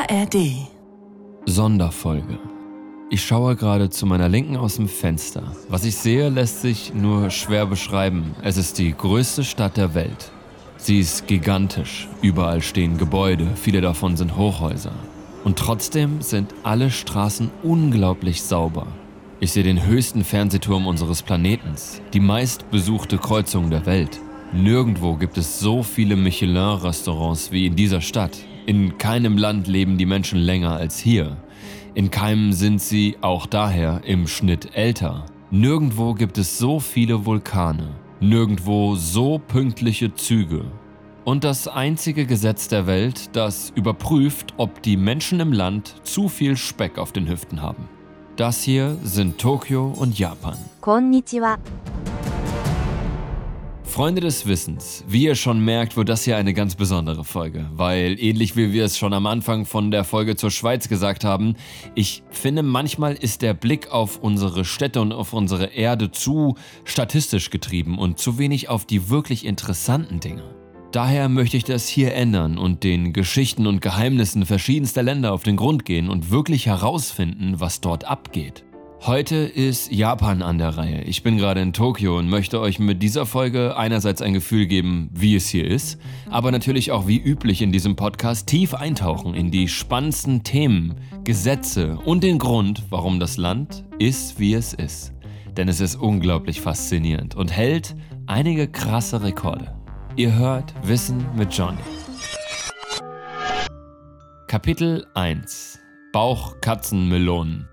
ARD Sonderfolge. Ich schaue gerade zu meiner Linken aus dem Fenster. Was ich sehe, lässt sich nur schwer beschreiben. Es ist die größte Stadt der Welt. Sie ist gigantisch. Überall stehen Gebäude, viele davon sind Hochhäuser. Und trotzdem sind alle Straßen unglaublich sauber. Ich sehe den höchsten Fernsehturm unseres Planetens, die meistbesuchte Kreuzung der Welt. Nirgendwo gibt es so viele Michelin-Restaurants wie in dieser Stadt. In keinem Land leben die Menschen länger als hier. In keinem sind sie, auch daher, im Schnitt älter. Nirgendwo gibt es so viele Vulkane. Nirgendwo so pünktliche Züge. Und das einzige Gesetz der Welt, das überprüft, ob die Menschen im Land zu viel Speck auf den Hüften haben. Das hier sind Tokio und Japan. Konnichiwa. Freunde des Wissens, wie ihr schon merkt, wird das hier eine ganz besondere Folge, weil ähnlich wie wir es schon am Anfang von der Folge zur Schweiz gesagt haben, ich finde, manchmal ist der Blick auf unsere Städte und auf unsere Erde zu statistisch getrieben und zu wenig auf die wirklich interessanten Dinge. Daher möchte ich das hier ändern und den Geschichten und Geheimnissen verschiedenster Länder auf den Grund gehen und wirklich herausfinden, was dort abgeht. Heute ist Japan an der Reihe. Ich bin gerade in Tokio und möchte euch mit dieser Folge einerseits ein Gefühl geben, wie es hier ist, aber natürlich auch wie üblich in diesem Podcast tief eintauchen in die spannendsten Themen, Gesetze und den Grund, warum das Land ist, wie es ist. Denn es ist unglaublich faszinierend und hält einige krasse Rekorde. Ihr hört Wissen mit Johnny. Kapitel 1: Bauchkatzenmelonen.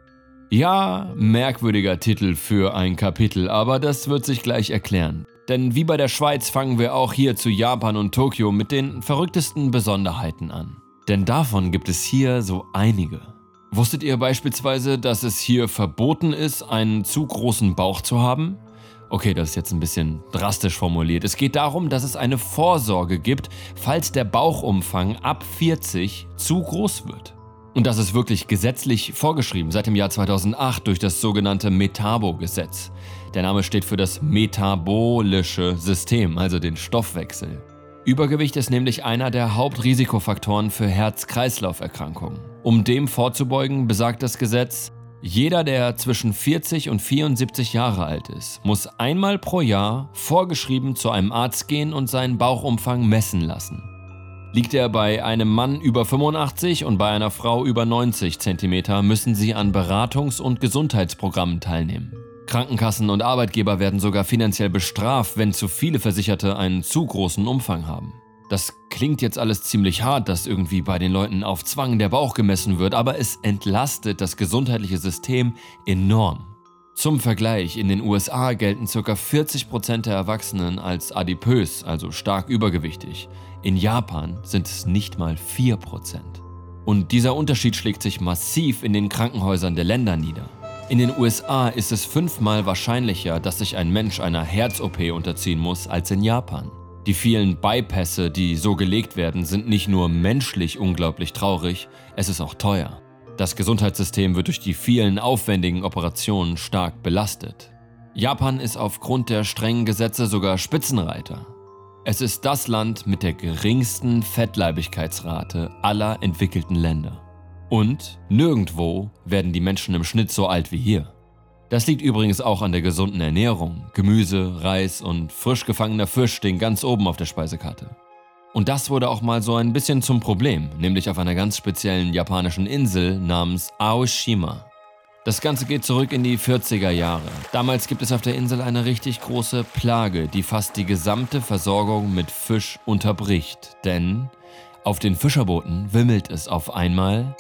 Ja, merkwürdiger Titel für ein Kapitel, aber das wird sich gleich erklären. Denn wie bei der Schweiz fangen wir auch hier zu Japan und Tokio mit den verrücktesten Besonderheiten an. Denn davon gibt es hier so einige. Wusstet ihr beispielsweise, dass es hier verboten ist, einen zu großen Bauch zu haben? Okay, das ist jetzt ein bisschen drastisch formuliert. Es geht darum, dass es eine Vorsorge gibt, falls der Bauchumfang ab 40 zu groß wird. Und das ist wirklich gesetzlich vorgeschrieben, seit dem Jahr 2008 durch das sogenannte Metabo-Gesetz. Der Name steht für das metabolische System, also den Stoffwechsel. Übergewicht ist nämlich einer der Hauptrisikofaktoren für Herz-Kreislauf-Erkrankungen. Um dem vorzubeugen, besagt das Gesetz, jeder, der zwischen 40 und 74 Jahre alt ist, muss einmal pro Jahr vorgeschrieben zu einem Arzt gehen und seinen Bauchumfang messen lassen. Liegt er bei einem Mann über 85 und bei einer Frau über 90 cm, müssen sie an Beratungs- und Gesundheitsprogrammen teilnehmen. Krankenkassen und Arbeitgeber werden sogar finanziell bestraft, wenn zu viele Versicherte einen zu großen Umfang haben. Das klingt jetzt alles ziemlich hart, dass irgendwie bei den Leuten auf Zwang der Bauch gemessen wird, aber es entlastet das gesundheitliche System enorm. Zum Vergleich, in den USA gelten ca. 40% der Erwachsenen als adipös, also stark übergewichtig. In Japan sind es nicht mal 4%. Und dieser Unterschied schlägt sich massiv in den Krankenhäusern der Länder nieder. In den USA ist es 5-mal wahrscheinlicher, dass sich ein Mensch einer Herz-OP unterziehen muss, als in Japan. Die vielen Bypässe, die so gelegt werden, sind nicht nur menschlich unglaublich traurig, es ist auch teuer. Das Gesundheitssystem wird durch die vielen aufwendigen Operationen stark belastet. Japan ist aufgrund der strengen Gesetze sogar Spitzenreiter. Es ist das Land mit der geringsten Fettleibigkeitsrate aller entwickelten Länder. Und nirgendwo werden die Menschen im Schnitt so alt wie hier. Das liegt übrigens auch an der gesunden Ernährung. Gemüse, Reis und frisch gefangener Fisch stehen ganz oben auf der Speisekarte. Und das wurde auch mal so ein bisschen zum Problem, nämlich auf einer ganz speziellen japanischen Insel namens Aoshima. Das Ganze geht zurück in die 40er Jahre. Damals gibt es auf der Insel eine richtig große Plage, die fast die gesamte Versorgung mit Fisch unterbricht. Denn auf den Fischerbooten wimmelt es auf einmal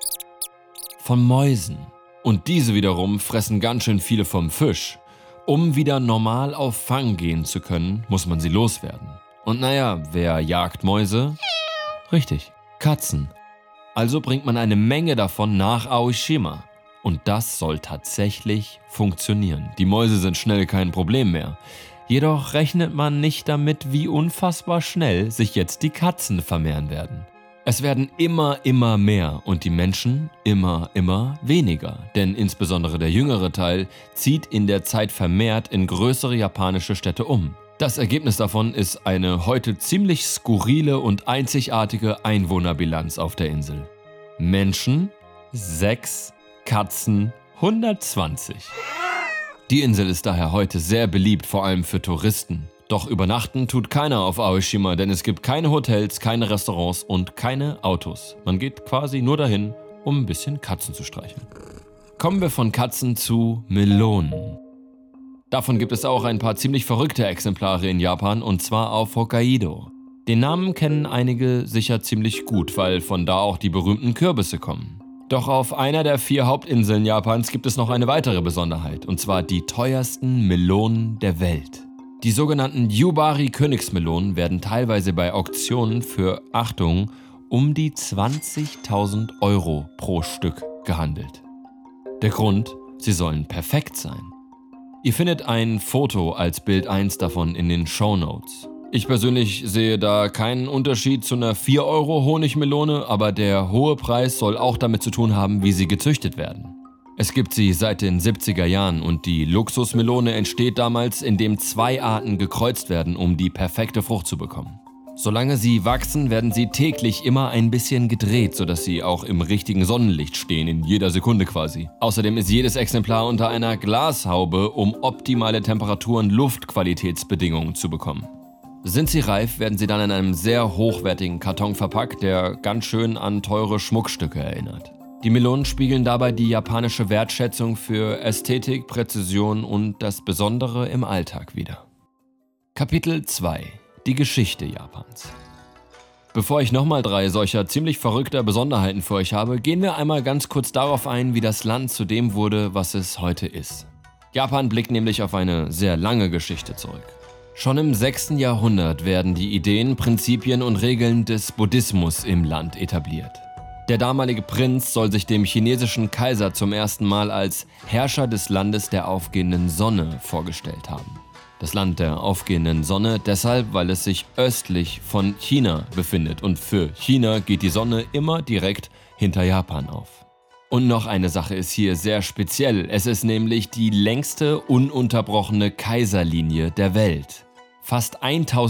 von Mäusen. Und diese wiederum fressen ganz schön viele vom Fisch. Um wieder normal auf Fang gehen zu können, muss man sie loswerden. Und naja, wer jagt Mäuse? Richtig, Katzen. Also bringt man eine Menge davon nach Aoshima. Und das soll tatsächlich funktionieren. Die Mäuse sind schnell kein Problem mehr. Jedoch rechnet man nicht damit, wie unfassbar schnell sich jetzt die Katzen vermehren werden. Es werden immer mehr und die Menschen immer weniger. Denn insbesondere der jüngere Teil zieht in der Zeit vermehrt in größere japanische Städte um. Das Ergebnis davon ist eine heute ziemlich skurrile und einzigartige Einwohnerbilanz auf der Insel. Menschen 6, Katzen 120. Die Insel ist daher heute sehr beliebt, vor allem für Touristen. Doch übernachten tut keiner auf Aoshima, denn es gibt keine Hotels, keine Restaurants und keine Autos. Man geht quasi nur dahin, um ein bisschen Katzen zu streicheln. Kommen wir von Katzen zu Melonen. Davon gibt es auch ein paar ziemlich verrückte Exemplare in Japan, und zwar auf Hokkaido. Den Namen kennen einige sicher ziemlich gut, weil von da auch die berühmten Kürbisse kommen. Doch auf einer der 4 Hauptinseln Japans gibt es noch eine weitere Besonderheit, und zwar die teuersten Melonen der Welt. Die sogenannten Yubari-Königsmelonen werden teilweise bei Auktionen für, Achtung, um die 20.000 Euro pro Stück gehandelt. Der Grund? Sie sollen perfekt sein. Ihr findet ein Foto als Bild 1 davon in den Shownotes. Ich persönlich sehe da keinen Unterschied zu einer 4 Euro Honigmelone, aber der hohe Preis soll auch damit zu tun haben, wie sie gezüchtet werden. Es gibt sie seit den 70er Jahren und die Luxusmelone entsteht damals, indem 2 Arten gekreuzt werden, um die perfekte Frucht zu bekommen. Solange sie wachsen, werden sie täglich immer ein bisschen gedreht, sodass sie auch im richtigen Sonnenlicht stehen, in jeder Sekunde quasi. Außerdem ist jedes Exemplar unter einer Glashaube, um optimale Temperatur- und Luftqualitätsbedingungen zu bekommen. Sind sie reif, werden sie dann in einem sehr hochwertigen Karton verpackt, der ganz schön an teure Schmuckstücke erinnert. Die Melonen spiegeln dabei die japanische Wertschätzung für Ästhetik, Präzision und das Besondere im Alltag wider. Kapitel 2: Die Geschichte Japans. Bevor ich nochmal 3 solcher ziemlich verrückter Besonderheiten für euch habe, gehen wir einmal ganz kurz darauf ein, wie das Land zu dem wurde, was es heute ist. Japan blickt nämlich auf eine sehr lange Geschichte zurück. Schon im 6. Jahrhundert werden die Ideen, Prinzipien und Regeln des Buddhismus im Land etabliert. Der damalige Prinz soll sich dem chinesischen Kaiser zum ersten Mal als Herrscher des Landes der aufgehenden Sonne vorgestellt haben. Das Land der aufgehenden Sonne deshalb, weil es sich östlich von China befindet und für China geht die Sonne immer direkt hinter Japan auf. Und noch eine Sache ist hier sehr speziell, es ist nämlich die längste ununterbrochene Kaiserlinie der Welt. Fast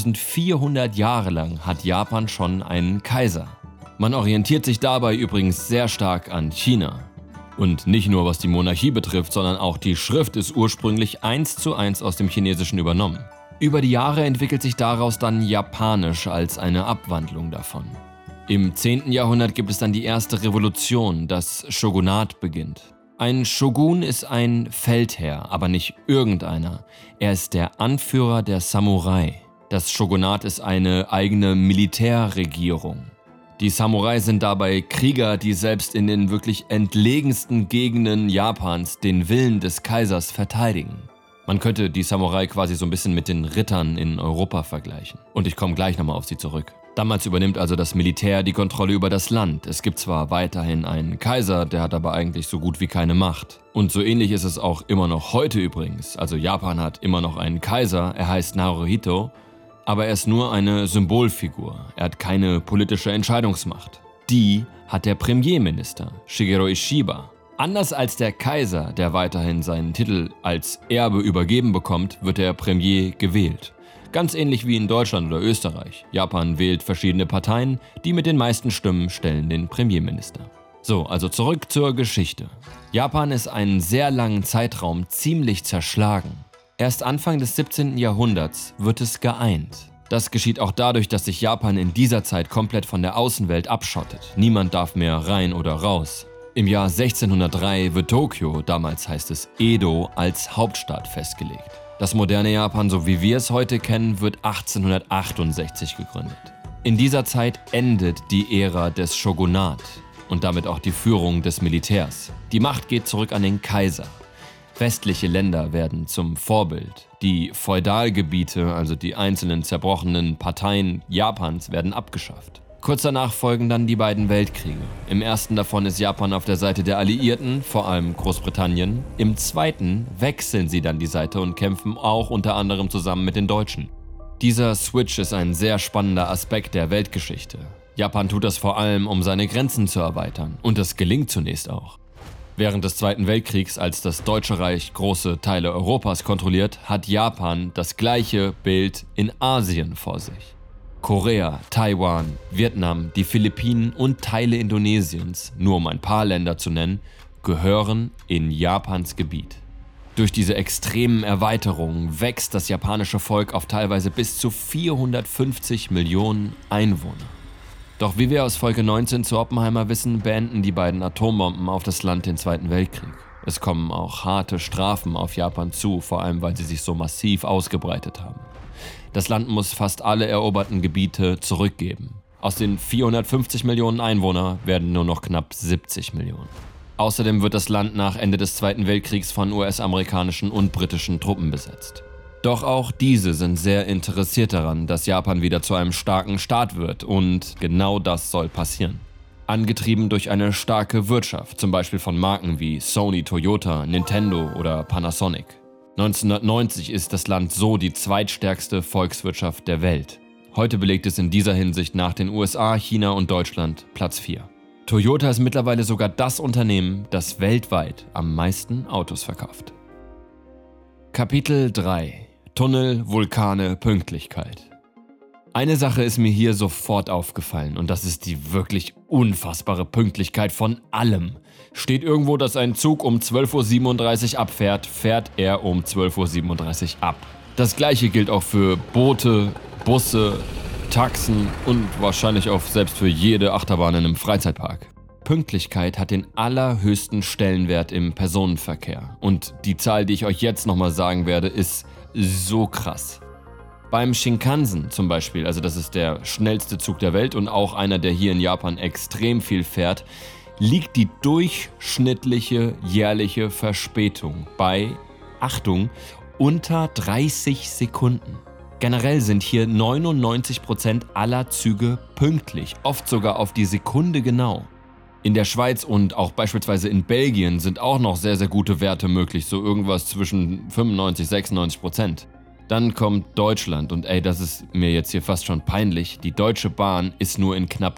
1400 Jahre lang hat Japan schon einen Kaiser. Man orientiert sich dabei übrigens sehr stark an China. Und nicht nur was die Monarchie betrifft, sondern auch die Schrift ist ursprünglich 1:1 aus dem Chinesischen übernommen. Über die Jahre entwickelt sich daraus dann Japanisch als eine Abwandlung davon. Im 10. Jahrhundert gibt es dann die erste Revolution, das Shogunat beginnt. Ein Shogun ist ein Feldherr, aber nicht irgendeiner. Er ist der Anführer der Samurai. Das Shogunat ist eine eigene Militärregierung. Die Samurai sind dabei Krieger, die selbst in den wirklich entlegensten Gegenden Japans den Willen des Kaisers verteidigen. Man könnte die Samurai quasi so ein bisschen mit den Rittern in Europa vergleichen. Und ich komme gleich nochmal auf sie zurück. Damals übernimmt also das Militär die Kontrolle über das Land. Es gibt zwar weiterhin einen Kaiser, der hat aber eigentlich so gut wie keine Macht. Und so ähnlich ist es auch immer noch heute übrigens. Also Japan hat immer noch einen Kaiser, er heißt Naruhito, aber er ist nur eine Symbolfigur. Er hat keine politische Entscheidungsmacht. Die hat der Premierminister, Shigeru Ishiba. Anders als der Kaiser, der weiterhin seinen Titel als Erbe übergeben bekommt, wird der Premier gewählt. Ganz ähnlich wie in Deutschland oder Österreich. Japan wählt verschiedene Parteien, die mit den meisten Stimmen stellen den Premierminister. So, also zurück zur Geschichte. Japan ist einen sehr langen Zeitraum ziemlich zerschlagen. Erst Anfang des 17. Jahrhunderts wird es geeint. Das geschieht auch dadurch, dass sich Japan in dieser Zeit komplett von der Außenwelt abschottet. Niemand darf mehr rein oder raus. Im Jahr 1603 wird Tokio, damals heißt es Edo, als Hauptstadt festgelegt. Das moderne Japan, so wie wir es heute kennen, wird 1868 gegründet. In dieser Zeit endet die Ära des Shogunat und damit auch die Führung des Militärs. Die Macht geht zurück an den Kaiser. Westliche Länder werden zum Vorbild. Die Feudalgebiete, also die einzelnen zerbrochenen Parteien Japans, werden abgeschafft. Kurz danach folgen dann die beiden Weltkriege. Im ersten davon ist Japan auf der Seite der Alliierten, vor allem Großbritannien. Im zweiten wechseln sie dann die Seite und kämpfen auch unter anderem zusammen mit den Deutschen. Dieser Switch ist ein sehr spannender Aspekt der Weltgeschichte. Japan tut das vor allem, um seine Grenzen zu erweitern. Und das gelingt zunächst auch. Während des Zweiten Weltkriegs, als das Deutsche Reich große Teile Europas kontrolliert, hat Japan das gleiche Bild in Asien vor sich. Korea, Taiwan, Vietnam, die Philippinen und Teile Indonesiens, nur um ein paar Länder zu nennen, gehören in Japans Gebiet. Durch diese extremen Erweiterungen wächst das japanische Volk auf teilweise bis zu 450 Millionen Einwohner. Doch wie wir aus Folge 19 zu Oppenheimer wissen, beenden die beiden Atombomben auf das Land den Zweiten Weltkrieg. Es kommen auch harte Strafen auf Japan zu, vor allem weil sie sich so massiv ausgebreitet haben. Das Land muss fast alle eroberten Gebiete zurückgeben. Aus den 450 Millionen Einwohnern werden nur noch knapp 70 Millionen. Außerdem wird das Land nach Ende des Zweiten Weltkriegs von US-amerikanischen und britischen Truppen besetzt. Doch auch diese sind sehr interessiert daran, dass Japan wieder zu einem starken Staat wird, und genau das soll passieren. Angetrieben durch eine starke Wirtschaft, zum Beispiel von Marken wie Sony, Toyota, Nintendo oder Panasonic. 1990 ist das Land so die zweitstärkste Volkswirtschaft der Welt. Heute belegt es in dieser Hinsicht nach den USA, China und Deutschland Platz 4. Toyota ist mittlerweile sogar das Unternehmen, das weltweit am meisten Autos verkauft. Kapitel 3: Tunnel, Vulkane, Pünktlichkeit. Eine Sache ist mir hier sofort aufgefallen, und das ist die wirklich unfassbare Pünktlichkeit von allem. Steht irgendwo, dass ein Zug um 12:37 Uhr abfährt, fährt er um 12:37 Uhr ab. Das gleiche gilt auch für Boote, Busse, Taxen und wahrscheinlich auch selbst für jede Achterbahn in einem Freizeitpark. Pünktlichkeit hat den allerhöchsten Stellenwert im Personenverkehr, und die Zahl, die ich euch jetzt nochmal sagen werde, ist so krass. Beim Shinkansen zum Beispiel, also das ist der schnellste Zug der Welt und auch einer, der hier in Japan extrem viel fährt, liegt die durchschnittliche jährliche Verspätung bei, Achtung, unter 30 Sekunden. Generell sind hier 99% aller Züge pünktlich, oft sogar auf die Sekunde genau. In der Schweiz und auch beispielsweise in Belgien sind auch noch sehr, sehr gute Werte möglich, so irgendwas zwischen 95-96%. Dann kommt Deutschland, und das ist mir jetzt hier fast schon peinlich, die Deutsche Bahn ist nur in knapp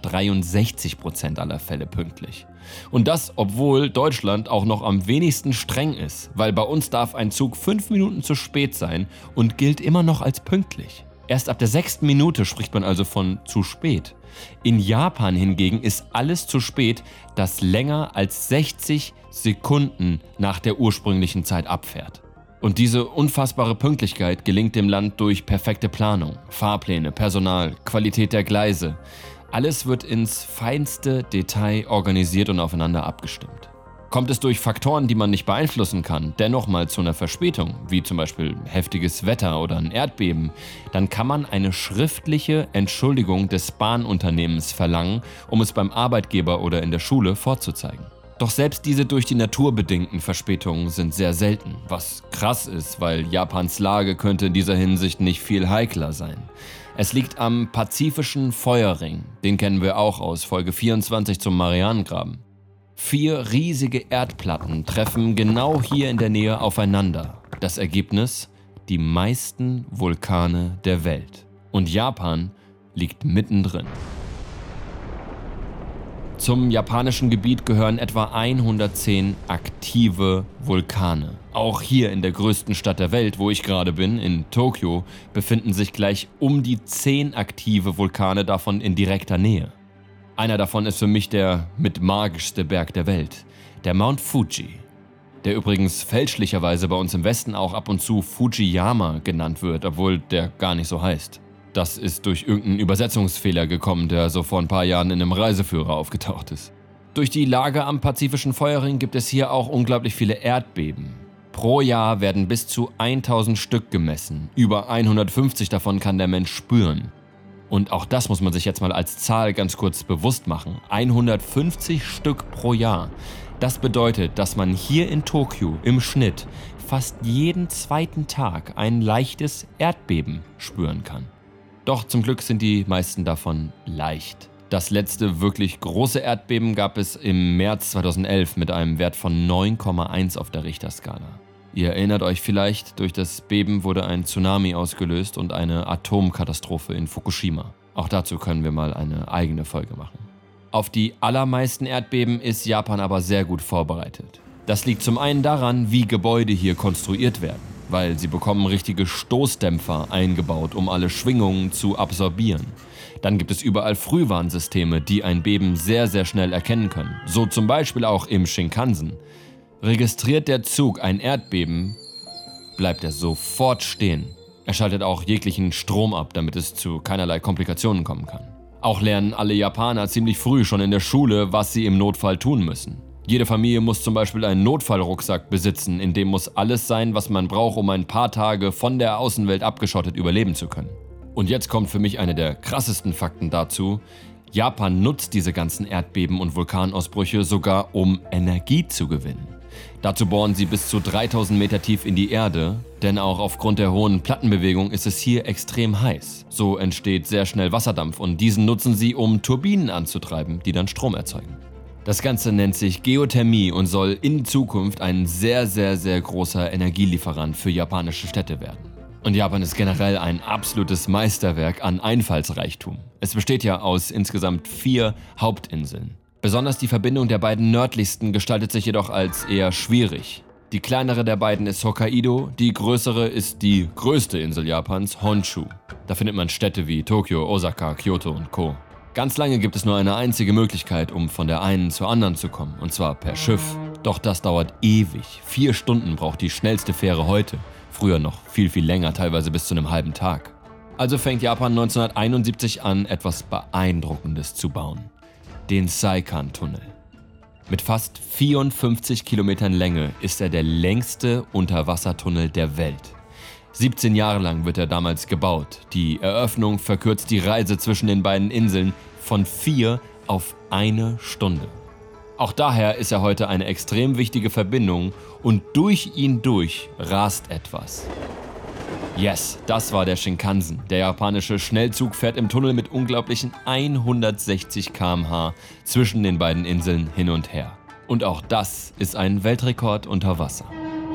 63% aller Fälle pünktlich. Und das, obwohl Deutschland auch noch am wenigsten streng ist, weil bei uns darf ein Zug 5 Minuten zu spät sein und gilt immer noch als pünktlich. Erst ab der 6. Minute spricht man also von zu spät. In Japan hingegen ist alles zu spät, das länger als 60 Sekunden nach der ursprünglichen Zeit abfährt. Und diese unfassbare Pünktlichkeit gelingt dem Land durch perfekte Planung, Fahrpläne, Personal, Qualität der Gleise. Alles wird ins feinste Detail organisiert und aufeinander abgestimmt. Kommt es durch Faktoren, die man nicht beeinflussen kann, dennoch mal zu einer Verspätung, wie zum Beispiel heftiges Wetter oder ein Erdbeben, dann kann man eine schriftliche Entschuldigung des Bahnunternehmens verlangen, um es beim Arbeitgeber oder in der Schule vorzuzeigen. Doch selbst diese durch die Natur bedingten Verspätungen sind sehr selten, was krass ist, weil Japans Lage könnte in dieser Hinsicht nicht viel heikler sein. Es liegt am Pazifischen Feuerring, den kennen wir auch aus Folge 24 zum Marianengraben. 4 riesige Erdplatten treffen genau hier in der Nähe aufeinander. Das Ergebnis? Die meisten Vulkane der Welt. Und Japan liegt mittendrin. Zum japanischen Gebiet gehören etwa 110 aktive Vulkane. Auch hier in der größten Stadt der Welt, wo ich gerade bin, in Tokio, befinden sich gleich um die 10 aktive Vulkane, davon in direkter Nähe. Einer davon ist für mich der mit magischste Berg der Welt, der Mount Fuji, der übrigens fälschlicherweise bei uns im Westen auch ab und zu Fujiyama genannt wird, obwohl der gar nicht so heißt. Das ist durch irgendeinen Übersetzungsfehler gekommen, der so vor ein paar Jahren in einem Reiseführer aufgetaucht ist. Durch die Lage am Pazifischen Feuerring gibt es hier auch unglaublich viele Erdbeben. Pro Jahr werden bis zu 1000 Stück gemessen. Über 150 davon kann der Mensch spüren. Und auch das muss man sich jetzt mal als Zahl ganz kurz bewusst machen. 150 Stück pro Jahr. Das bedeutet, dass man hier in Tokio im Schnitt fast jeden zweiten Tag ein leichtes Erdbeben spüren kann. Doch zum Glück sind die meisten davon leicht. Das letzte wirklich große Erdbeben gab es im März 2011 mit einem Wert von 9,1 auf der Richterskala. Ihr erinnert euch vielleicht, durch das Beben wurde ein Tsunami ausgelöst und eine Atomkatastrophe in Fukushima. Auch dazu können wir mal eine eigene Folge machen. Auf die allermeisten Erdbeben ist Japan aber sehr gut vorbereitet. Das liegt zum einen daran, wie Gebäude hier konstruiert werden. weil sie bekommen richtige Stoßdämpfer eingebaut, um alle Schwingungen zu absorbieren. Dann gibt es überall Frühwarnsysteme, die ein Beben sehr, sehr schnell erkennen können. So zum Beispiel auch im Shinkansen. Registriert der Zug ein Erdbeben, bleibt er sofort stehen. Er schaltet auch jeglichen Strom ab, damit es zu keinerlei Komplikationen kommen kann. Auch lernen alle Japaner ziemlich früh schon in der Schule, was sie im Notfall tun müssen. Jede Familie muss zum Beispiel einen Notfallrucksack besitzen, in dem muss alles sein, was man braucht, um ein paar Tage von der Außenwelt abgeschottet überleben zu können. Und jetzt kommt für mich eine der krassesten Fakten dazu. Japan nutzt diese ganzen Erdbeben und Vulkanausbrüche sogar, um Energie zu gewinnen. Dazu bohren sie bis zu 3000 Meter tief in die Erde, denn auch aufgrund der hohen Plattenbewegung ist es hier extrem heiß. So entsteht sehr schnell Wasserdampf und diesen nutzen sie, um Turbinen anzutreiben, die dann Strom erzeugen. Das Ganze nennt sich Geothermie und soll in Zukunft ein sehr, sehr, sehr großer Energielieferant für japanische Städte werden. Und Japan ist generell ein absolutes Meisterwerk an Einfallsreichtum. Es besteht ja aus insgesamt 4 Hauptinseln. Besonders die Verbindung der beiden nördlichsten gestaltet sich jedoch als eher schwierig. Die kleinere der beiden ist Hokkaido, die größere ist die größte Insel Japans, Honshu. Da findet man Städte wie Tokio, Osaka, Kyoto und Co. Ganz lange gibt es nur eine einzige Möglichkeit, um von der einen zur anderen zu kommen, und zwar per Schiff. Doch das dauert ewig. 4 Stunden braucht die schnellste Fähre heute. Früher noch viel, viel länger, teilweise bis zu einem halben Tag. Also fängt Japan 1971 an, etwas Beeindruckendes zu bauen. Den Seikan-Tunnel. Mit fast 54 Kilometern Länge ist er der längste Unterwassertunnel der Welt. 17 Jahre lang wird er damals gebaut. Die Eröffnung verkürzt die Reise zwischen den beiden Inseln von 4 auf 1 Stunde. Auch daher ist er heute eine extrem wichtige Verbindung und durch ihn rast etwas. Yes, das war der Shinkansen. Der japanische Schnellzug fährt im Tunnel mit unglaublichen 160 km/h zwischen den beiden Inseln hin und her. Und auch das ist ein Weltrekord unter Wasser.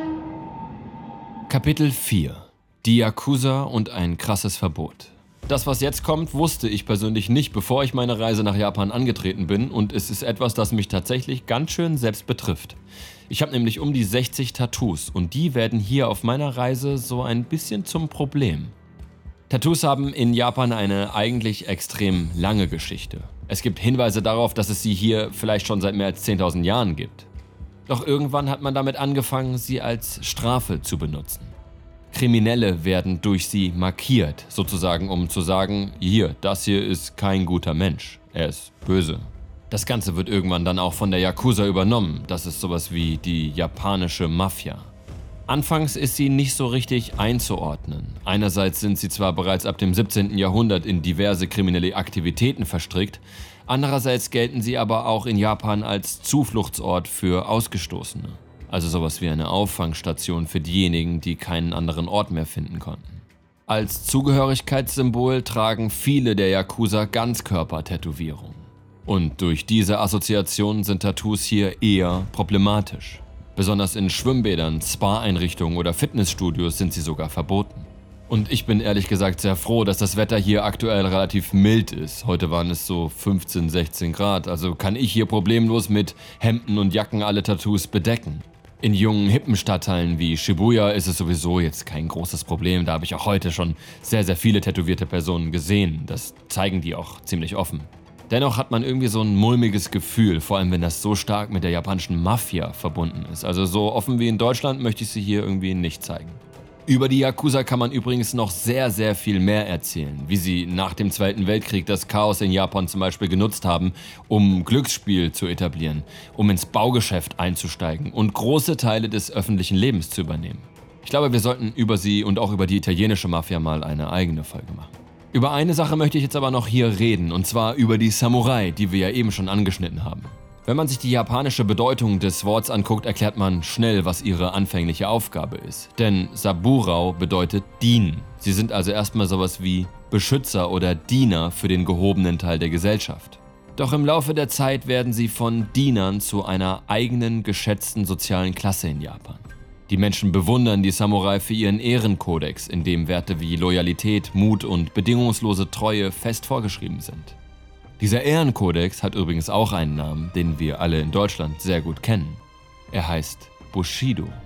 Kapitel 4: Die Yakuza und ein krasses Verbot. Das, was jetzt kommt, wusste ich persönlich nicht, bevor ich meine Reise nach Japan angetreten bin, und es ist etwas, das mich tatsächlich ganz schön selbst betrifft. Ich habe nämlich um die 60 Tattoos und die werden hier auf meiner Reise so ein bisschen zum Problem. Tattoos haben in Japan eine eigentlich extrem lange Geschichte. Es gibt Hinweise darauf, dass es sie hier vielleicht schon seit mehr als 10.000 Jahren gibt. Doch irgendwann hat man damit angefangen, sie als Strafe zu benutzen. Kriminelle werden durch sie markiert, sozusagen um zu sagen, hier, das hier ist kein guter Mensch, er ist böse. Das Ganze wird irgendwann dann auch von der Yakuza übernommen, das ist sowas wie die japanische Mafia. Anfangs ist sie nicht so richtig einzuordnen. Einerseits sind sie zwar bereits ab dem 17. Jahrhundert in diverse kriminelle Aktivitäten verstrickt, andererseits gelten sie aber auch in Japan als Zufluchtsort für Ausgestoßene. Also sowas wie eine Auffangstation für diejenigen, die keinen anderen Ort mehr finden konnten. Als Zugehörigkeitssymbol tragen viele der Yakuza Ganzkörper-Tätowierungen. Und durch diese Assoziation sind Tattoos hier eher problematisch. Besonders in Schwimmbädern, Spa-Einrichtungen oder Fitnessstudios sind sie sogar verboten. Und ich bin ehrlich gesagt sehr froh, dass das Wetter hier aktuell relativ mild ist. Heute waren es so 15, 16 Grad, also kann ich hier problemlos mit Hemden und Jacken alle Tattoos bedecken. In jungen, hippen Stadtteilen wie Shibuya ist es sowieso jetzt kein großes Problem. Da habe ich auch heute schon sehr, sehr viele tätowierte Personen gesehen. Das zeigen die auch ziemlich offen. Dennoch hat man irgendwie so ein mulmiges Gefühl, vor allem wenn das so stark mit der japanischen Mafia verbunden ist. Also so offen wie in Deutschland möchte ich sie hier irgendwie nicht zeigen. Über die Yakuza kann man übrigens noch sehr, sehr viel mehr erzählen, wie sie nach dem Zweiten Weltkrieg das Chaos in Japan zum Beispiel genutzt haben, um Glücksspiel zu etablieren, um ins Baugeschäft einzusteigen und große Teile des öffentlichen Lebens zu übernehmen. Ich glaube, wir sollten über sie und auch über die italienische Mafia mal eine eigene Folge machen. Über eine Sache möchte ich jetzt aber noch hier reden, und zwar über die Samurai, die wir ja eben schon angeschnitten haben. Wenn man sich die japanische Bedeutung des Wortes anguckt, erklärt man schnell, was ihre anfängliche Aufgabe ist. Denn Saburao bedeutet dienen. Sie sind also erstmal sowas wie Beschützer oder Diener für den gehobenen Teil der Gesellschaft. Doch im Laufe der Zeit werden sie von Dienern zu einer eigenen, geschätzten sozialen Klasse in Japan. Die Menschen bewundern die Samurai für ihren Ehrenkodex, in dem Werte wie Loyalität, Mut und bedingungslose Treue fest vorgeschrieben sind. Dieser Ehrenkodex hat übrigens auch einen Namen, den wir alle in Deutschland sehr gut kennen. Er heißt Bushido.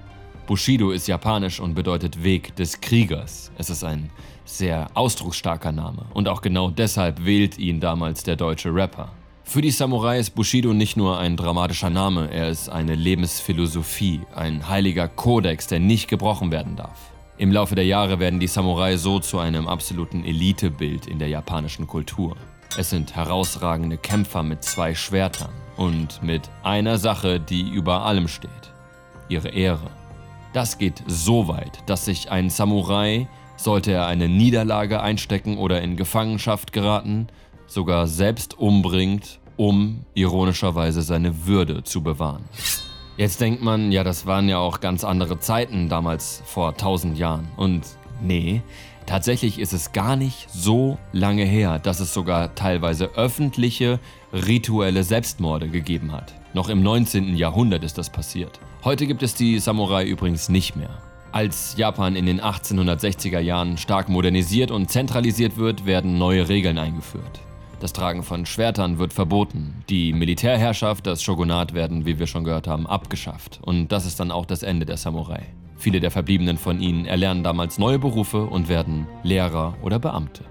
Bushido ist japanisch und bedeutet Weg des Kriegers. Es ist ein sehr ausdrucksstarker Name und auch genau deshalb wählt ihn damals der deutsche Rapper. Für die Samurai ist Bushido nicht nur ein dramatischer Name, er ist eine Lebensphilosophie, ein heiliger Kodex, der nicht gebrochen werden darf. Im Laufe der Jahre werden die Samurai so zu einem absoluten Elitebild in der japanischen Kultur. Es sind herausragende Kämpfer mit 2 Schwertern und mit einer Sache, die über allem steht: ihre Ehre. Das geht so weit, dass sich ein Samurai, sollte er eine Niederlage einstecken oder in Gefangenschaft geraten, sogar selbst umbringt, um ironischerweise seine Würde zu bewahren. Jetzt denkt man, ja, das waren ja auch ganz andere Zeiten damals vor 1000 Jahren. Und nee, tatsächlich ist es gar nicht so lange her, dass es sogar teilweise öffentliche, rituelle Selbstmorde gegeben hat. Noch im 19. Jahrhundert ist das passiert. Heute gibt es die Samurai übrigens nicht mehr. Als Japan in den 1860er Jahren stark modernisiert und zentralisiert wird, werden neue Regeln eingeführt. Das Tragen von Schwertern wird verboten. Die Militärherrschaft, das Shogunat werden, wie wir schon gehört haben, abgeschafft. Und das ist dann auch das Ende der Samurai. Viele der Verbliebenen von ihnen erlernen damals neue Berufe und werden Lehrer oder Beamte.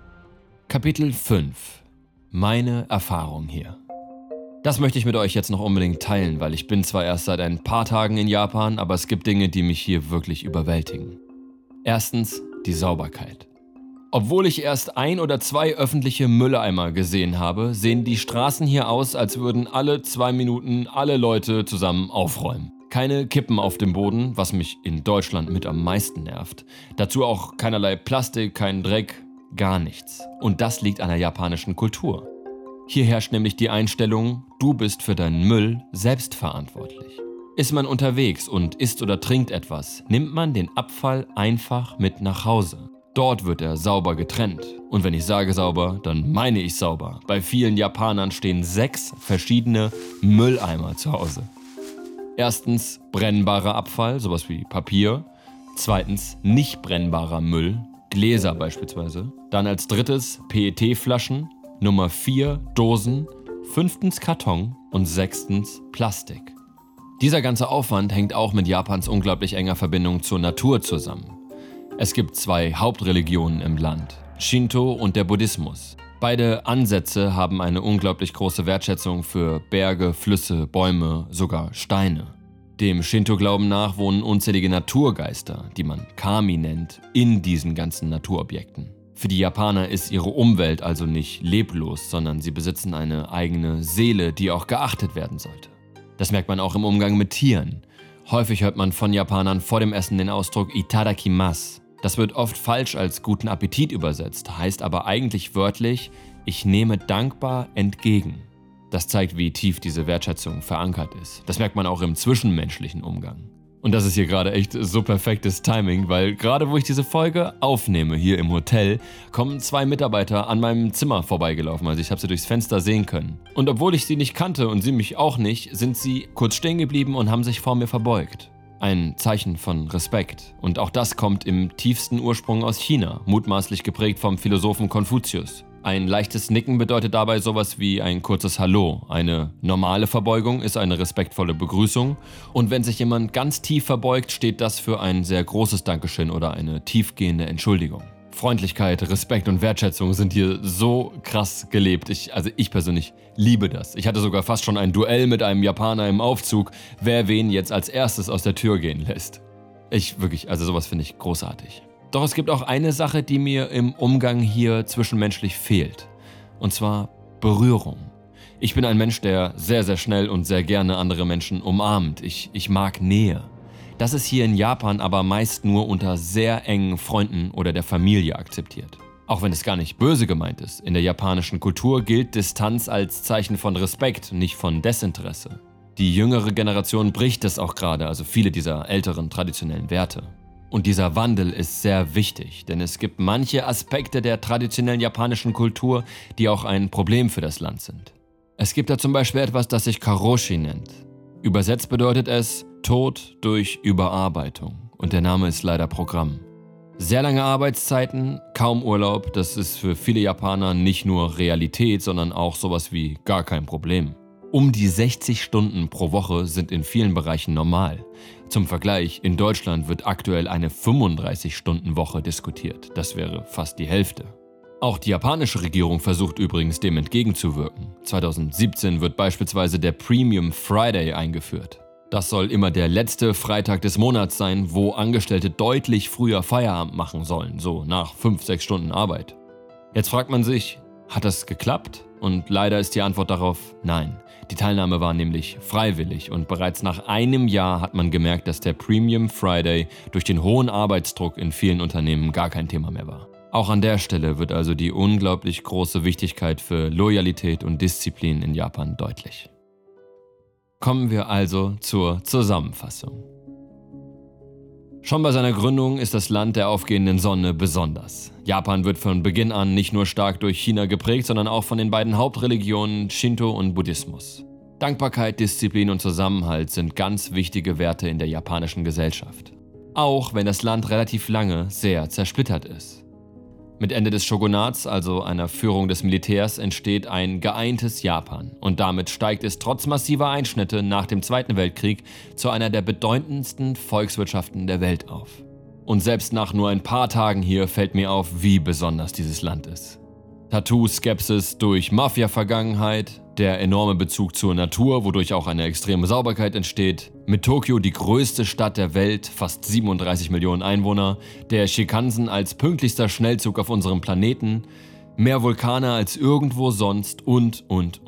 Kapitel 5: Meine Erfahrung hier. Das möchte ich mit euch jetzt noch unbedingt teilen, weil ich bin zwar erst seit ein paar Tagen in Japan, aber es gibt Dinge, die mich hier wirklich überwältigen. Erstens die Sauberkeit. Obwohl ich erst 1 oder 2 öffentliche Mülleimer gesehen habe, sehen die Straßen hier aus, als würden alle 2 Minuten alle Leute zusammen aufräumen. Keine Kippen auf dem Boden, was mich in Deutschland mit am meisten nervt. Dazu auch keinerlei Plastik, kein Dreck, gar nichts. Und das liegt an der japanischen Kultur. Hier herrscht nämlich die Einstellung, du bist für deinen Müll selbst verantwortlich. Ist man unterwegs und isst oder trinkt etwas, nimmt man den Abfall einfach mit nach Hause. Dort wird er sauber getrennt. Und wenn ich sage sauber, dann meine ich sauber. Bei vielen Japanern stehen 6 verschiedene Mülleimer zu Hause. Erstens brennbarer Abfall, sowas wie Papier. Zweitens nicht brennbarer Müll, Gläser beispielsweise. Dann als drittes PET-Flaschen. Nummer 4 Dosen. 5. Karton und 6. Plastik. Dieser ganze Aufwand hängt auch mit Japans unglaublich enger Verbindung zur Natur zusammen. Es gibt 2 Hauptreligionen im Land, Shinto und der Buddhismus. Beide Ansätze haben eine unglaublich große Wertschätzung für Berge, Flüsse, Bäume, sogar Steine. Dem Shinto-Glauben nach wohnen unzählige Naturgeister, die man Kami nennt, in diesen ganzen Naturobjekten. Für die Japaner ist ihre Umwelt also nicht leblos, sondern sie besitzen eine eigene Seele, die auch geachtet werden sollte. Das merkt man auch im Umgang mit Tieren. Häufig hört man von Japanern vor dem Essen den Ausdruck Itadakimasu. Das wird oft falsch als guten Appetit übersetzt, heißt aber eigentlich wörtlich, ich nehme dankbar entgegen. Das zeigt, wie tief diese Wertschätzung verankert ist. Das merkt man auch im zwischenmenschlichen Umgang. Und das ist hier gerade echt so perfektes Timing, weil gerade wo ich diese Folge aufnehme, hier im Hotel, kommen 2 Mitarbeiter an meinem Zimmer vorbeigelaufen. Also ich habe sie durchs Fenster sehen können. Und obwohl ich sie nicht kannte und sie mich auch nicht, sind sie kurz stehen geblieben und haben sich vor mir verbeugt. Ein Zeichen von Respekt. Und auch das kommt im tiefsten Ursprung aus China, mutmaßlich geprägt vom Philosophen Konfuzius. Ein leichtes Nicken bedeutet dabei sowas wie ein kurzes Hallo. Eine normale Verbeugung ist eine respektvolle Begrüßung. Und wenn sich jemand ganz tief verbeugt, steht das für ein sehr großes Dankeschön oder eine tiefgehende Entschuldigung. Freundlichkeit, Respekt und Wertschätzung sind hier so krass gelebt. Ich persönlich liebe das. Ich hatte sogar fast schon ein Duell mit einem Japaner im Aufzug, wer wen jetzt als erstes aus der Tür gehen lässt. Sowas finde ich großartig. Doch es gibt auch eine Sache, die mir im Umgang hier zwischenmenschlich fehlt. Und zwar Berührung. Ich bin ein Mensch, der sehr, sehr schnell und sehr gerne andere Menschen umarmt. Ich mag Nähe. Das ist hier in Japan aber meist nur unter sehr engen Freunden oder der Familie akzeptiert. Auch wenn es gar nicht böse gemeint ist. In der japanischen Kultur gilt Distanz als Zeichen von Respekt, nicht von Desinteresse. Die jüngere Generation bricht es auch gerade, also viele dieser älteren traditionellen Werte. Und dieser Wandel ist sehr wichtig, denn es gibt manche Aspekte der traditionellen japanischen Kultur, die auch ein Problem für das Land sind. Es gibt da zum Beispiel etwas, das sich Karoshi nennt. Übersetzt bedeutet es Tod durch Überarbeitung und der Name ist leider Programm. Sehr lange Arbeitszeiten, kaum Urlaub, das ist für viele Japaner nicht nur Realität, sondern auch sowas wie gar kein Problem. Um die 60 Stunden pro Woche sind in vielen Bereichen normal. Zum Vergleich, in Deutschland wird aktuell eine 35-Stunden-Woche diskutiert. Das wäre fast die Hälfte. Auch die japanische Regierung versucht übrigens dem entgegenzuwirken. 2017 wird beispielsweise der Premium Friday eingeführt. Das soll immer der letzte Freitag des Monats sein, wo Angestellte deutlich früher Feierabend machen sollen, so nach 5-6 Stunden Arbeit. Jetzt fragt man sich, hat das geklappt? Und leider ist die Antwort darauf nein. Die Teilnahme war nämlich freiwillig und bereits nach einem Jahr hat man gemerkt, dass der Premium Friday durch den hohen Arbeitsdruck in vielen Unternehmen gar kein Thema mehr war. Auch an der Stelle wird also die unglaublich große Wichtigkeit für Loyalität und Disziplin in Japan deutlich. Kommen wir also zur Zusammenfassung. Schon bei seiner Gründung ist das Land der aufgehenden Sonne besonders. Japan wird von Beginn an nicht nur stark durch China geprägt, sondern auch von den beiden Hauptreligionen Shinto und Buddhismus. Dankbarkeit, Disziplin und Zusammenhalt sind ganz wichtige Werte in der japanischen Gesellschaft. Auch wenn das Land relativ lange sehr zersplittert ist. Mit Ende des Shogunats, also einer Führung des Militärs, entsteht ein geeintes Japan und damit steigt es trotz massiver Einschnitte nach dem Zweiten Weltkrieg zu einer der bedeutendsten Volkswirtschaften der Welt auf. Und selbst nach nur ein paar Tagen hier fällt mir auf, wie besonders dieses Land ist. Tattoo-Skepsis durch Mafia-Vergangenheit, der enorme Bezug zur Natur, wodurch auch eine extreme Sauberkeit entsteht, mit Tokio die größte Stadt der Welt, fast 37 Millionen Einwohner, der Shinkansen als pünktlichster Schnellzug auf unserem Planeten, mehr Vulkane als irgendwo sonst und.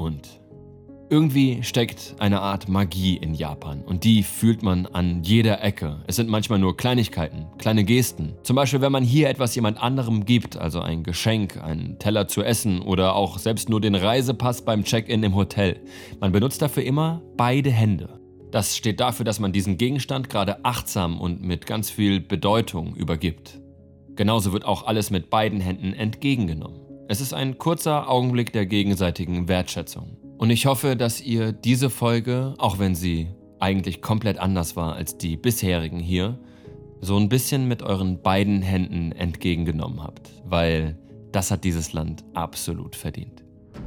Irgendwie steckt eine Art Magie in Japan und die fühlt man an jeder Ecke. Es sind manchmal nur Kleinigkeiten, kleine Gesten. Zum Beispiel, wenn man hier etwas jemand anderem gibt, also ein Geschenk, einen Teller zu essen oder auch selbst nur den Reisepass beim Check-in im Hotel. Man benutzt dafür immer beide Hände. Das steht dafür, dass man diesen Gegenstand gerade achtsam und mit ganz viel Bedeutung übergibt. Genauso wird auch alles mit beiden Händen entgegengenommen. Es ist ein kurzer Augenblick der gegenseitigen Wertschätzung. Und ich hoffe, dass ihr diese Folge, auch wenn sie eigentlich komplett anders war als die bisherigen hier, so ein bisschen mit euren beiden Händen entgegengenommen habt, weil das hat dieses Land absolut verdient.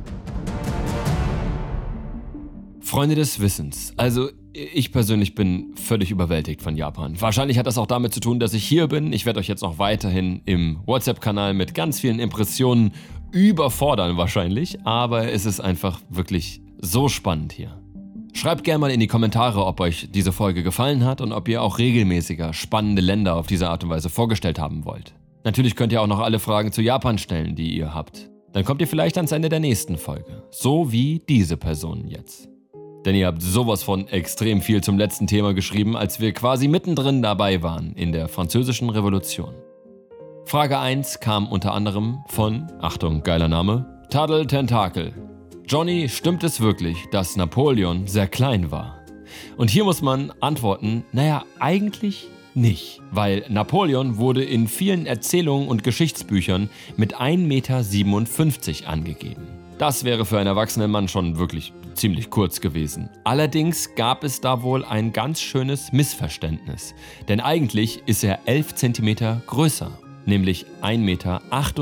Freunde des Wissens, also ich persönlich bin völlig überwältigt von Japan. Wahrscheinlich hat das auch damit zu tun, dass ich hier bin. Ich werde euch jetzt auch weiterhin im WhatsApp-Kanal mit ganz vielen Impressionen überfordern wahrscheinlich, aber es ist einfach wirklich so spannend hier. Schreibt gerne mal in die Kommentare, ob euch diese Folge gefallen hat und ob ihr auch regelmäßiger spannende Länder auf diese Art und Weise vorgestellt haben wollt. Natürlich könnt ihr auch noch alle Fragen zu Japan stellen, die ihr habt. Dann kommt ihr vielleicht ans Ende der nächsten Folge. So wie diese Personen jetzt. Denn ihr habt sowas von extrem viel zum letzten Thema geschrieben, als wir quasi mittendrin dabei waren in der Französischen Revolution. Frage 1 kam unter anderem von, Achtung, geiler Name, Taddel Tentakel. Johnny, stimmt es wirklich, dass Napoleon sehr klein war? Und hier muss man antworten, naja, eigentlich nicht, weil Napoleon wurde in vielen Erzählungen und Geschichtsbüchern mit 1,57 Meter angegeben. Das wäre für einen erwachsenen Mann schon wirklich ziemlich kurz gewesen. Allerdings gab es da wohl ein ganz schönes Missverständnis, denn eigentlich ist er 11 Zentimeter größer, nämlich 1,68 Meter.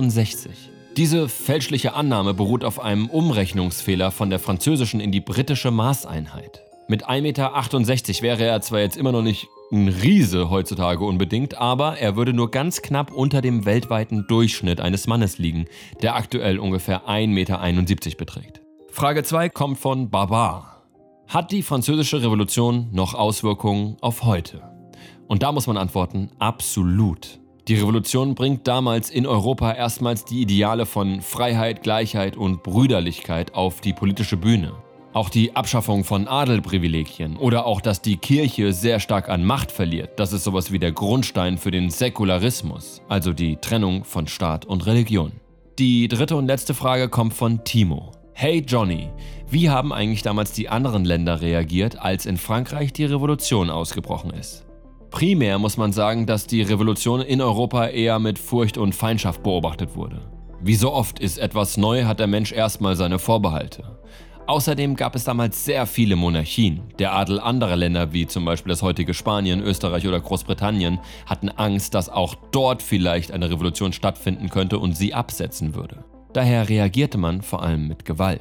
Diese fälschliche Annahme beruht auf einem Umrechnungsfehler von der französischen in die britische Maßeinheit. Mit 1,68 Meter wäre er zwar jetzt immer noch nicht ein Riese heutzutage unbedingt, aber er würde nur ganz knapp unter dem weltweiten Durchschnitt eines Mannes liegen, der aktuell ungefähr 1,71 Meter beträgt. Frage 2 kommt von Barbar. Hat die Französische Revolution noch Auswirkungen auf heute? Und da muss man antworten, absolut. Die Revolution bringt damals in Europa erstmals die Ideale von Freiheit, Gleichheit und Brüderlichkeit auf die politische Bühne. Auch die Abschaffung von Adelprivilegien oder auch, dass die Kirche sehr stark an Macht verliert, das ist sowas wie der Grundstein für den Säkularismus, also die Trennung von Staat und Religion. Die dritte und letzte Frage kommt von Timo. Hey Johnny, wie haben eigentlich damals die anderen Länder reagiert, als in Frankreich die Revolution ausgebrochen ist? Primär muss man sagen, dass die Revolution in Europa eher mit Furcht und Feindschaft beobachtet wurde. Wie so oft ist etwas neu, hat der Mensch erstmal seine Vorbehalte. Außerdem gab es damals sehr viele Monarchien. Der Adel anderer Länder, wie zum Beispiel das heutige Spanien, Österreich oder Großbritannien, hatten Angst, dass auch dort vielleicht eine Revolution stattfinden könnte und sie absetzen würde. Daher reagierte man vor allem mit Gewalt.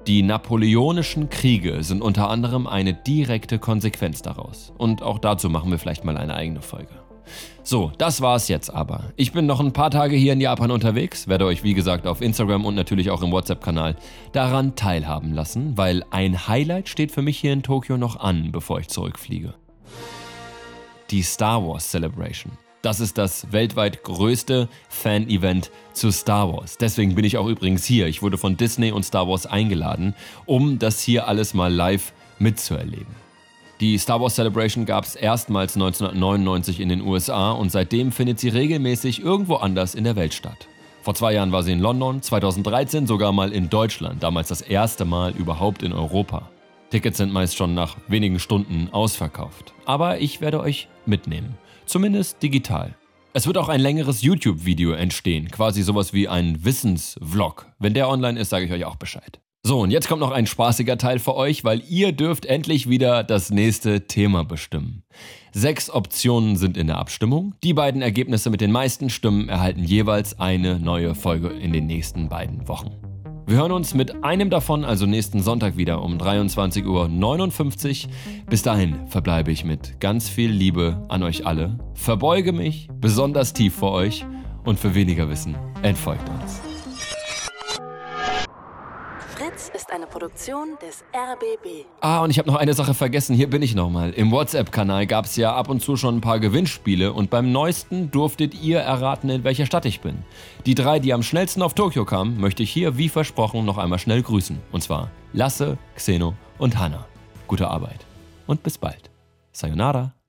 Die napoleonischen Kriege sind unter anderem eine direkte Konsequenz daraus. Und auch dazu machen wir vielleicht mal eine eigene Folge. So, das war's jetzt aber. Ich bin noch ein paar Tage hier in Japan unterwegs, werde euch wie gesagt auf Instagram und natürlich auch im WhatsApp-Kanal daran teilhaben lassen, weil ein Highlight steht für mich hier in Tokio noch an, bevor ich zurückfliege. Die Star Wars Celebration. Das ist das weltweit größte Fan-Event zu Star Wars. Deswegen bin ich auch übrigens hier. Ich wurde von Disney und Star Wars eingeladen, um das hier alles mal live mitzuerleben. Die Star Wars Celebration gab es erstmals 1999 in den USA und seitdem findet sie regelmäßig irgendwo anders in der Welt statt. Vor 2 Jahren war sie in London, 2013 sogar mal in Deutschland, damals das erste Mal überhaupt in Europa. Tickets sind meist schon nach wenigen Stunden ausverkauft. Aber ich werde euch mitnehmen. Zumindest digital. Es wird auch ein längeres YouTube-Video entstehen, quasi sowas wie ein Wissensvlog. Wenn der online ist, sage ich euch auch Bescheid. So, und jetzt kommt noch ein spaßiger Teil für euch, weil ihr dürft endlich wieder das nächste Thema bestimmen. 6 Optionen sind in der Abstimmung. Die beiden Ergebnisse mit den meisten Stimmen erhalten jeweils eine neue Folge in den nächsten beiden Wochen. Wir hören uns mit einem davon also nächsten Sonntag wieder um 23:59 Uhr. Bis dahin verbleibe ich mit ganz viel Liebe an euch alle, verbeuge mich besonders tief vor euch und für weniger Wissen entfolgt uns. Fritz ist eine Produktion des RBB. Und ich habe noch eine Sache vergessen, hier bin ich nochmal. Im WhatsApp-Kanal gab es ja ab und zu schon ein paar Gewinnspiele und beim neuesten durftet ihr erraten, in welcher Stadt ich bin. Die 3, die am schnellsten auf Tokio kamen, möchte ich hier wie versprochen noch einmal schnell grüßen. Und zwar Lasse, Xeno und Hanna. Gute Arbeit und bis bald. Sayonara.